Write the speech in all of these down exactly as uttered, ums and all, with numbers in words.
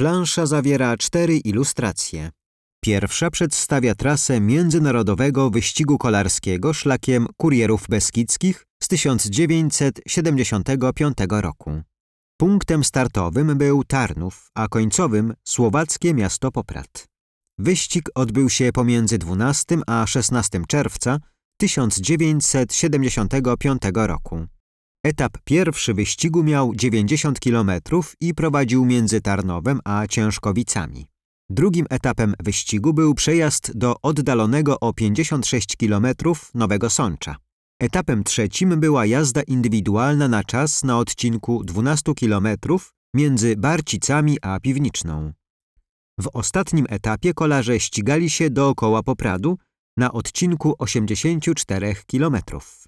Plansza zawiera cztery ilustracje. Pierwsza przedstawia trasę międzynarodowego wyścigu kolarskiego szlakiem Kurierów Beskidzkich z tysiąc dziewięćset siedemdziesiątego piątego roku. Punktem startowym był Tarnów, a końcowym słowackie miasto Poprad. Wyścig odbył się pomiędzy dwunastego a szesnastego czerwca tysiąc dziewięćset siedemdziesiątego piątego roku. Etap pierwszy wyścigu miał dziewięćdziesiąt kilometrów i prowadził między Tarnowem a Ciężkowicami. Drugim etapem wyścigu był przejazd do oddalonego o pięćdziesiąt sześć kilometrów Nowego Sącza. Etapem trzecim była jazda indywidualna na czas na odcinku dwunastu kilometrów między Barcicami a Piwniczną. W ostatnim etapie kolarze ścigali się dookoła Popradu na odcinku osiemdziesięciu czterech kilometrów.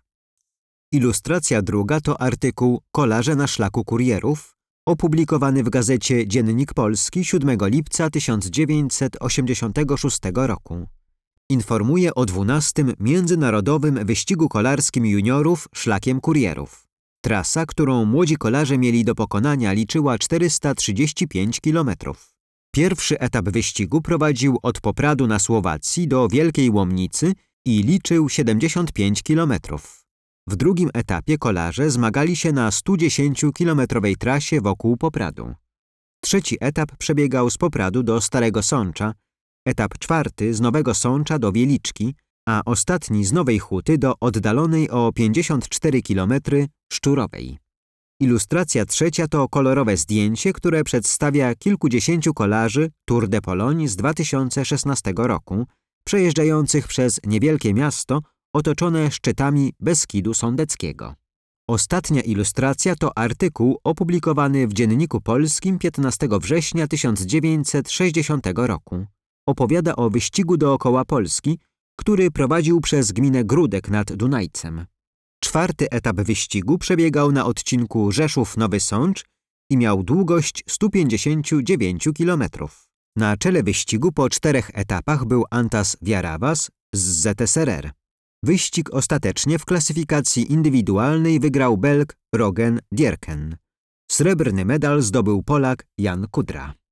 Ilustracja druga to artykuł Kolarze na szlaku kurierów, opublikowany w gazecie Dziennik Polski siódmego lipca tysiąc dziewięćset osiemdziesiątego szóstego roku. Informuje o dwunastym Międzynarodowym Wyścigu Kolarskim Juniorów szlakiem kurierów. Trasa, którą młodzi kolarze mieli do pokonania, liczyła czterysta trzydzieści pięć kilometrów. Pierwszy etap wyścigu prowadził od Popradu na Słowacji do Wielkiej Łomnicy i liczył siedemdziesiąt pięć kilometrów. W drugim etapie kolarze zmagali się na studziesięciokilometrowej trasie wokół Popradu. Trzeci etap przebiegał z Popradu do Starego Sącza, etap czwarty z Nowego Sącza do Wieliczki, a ostatni z Nowej Huty do oddalonej o pięćdziesiąt cztery kilometry Szczurowej. Ilustracja trzecia to kolorowe zdjęcie, które przedstawia kilkudziesięciu kolarzy Tour de Pologne z dwa tysiące szesnastego roku, przejeżdżających przez niewielkie miasto otoczone szczytami Beskidu Sądeckiego. Ostatnia ilustracja to artykuł opublikowany w Dzienniku Polskim piętnastego września tysiąc dziewięćset sześćdziesiątego roku. Opowiada o wyścigu dookoła Polski, który prowadził przez gminę Gródek nad Dunajcem. Czwarty etap wyścigu przebiegał na odcinku Rzeszów-Nowy Sącz i miał długość stu pięćdziesięciu dziewięciu kilometrów. Na czele wyścigu po czterech etapach był Antas Viaravas z Z S R R. Wyścig ostatecznie w klasyfikacji indywidualnej wygrał Belg Rogen Dierken. Srebrny medal zdobył Polak Jan Kudra.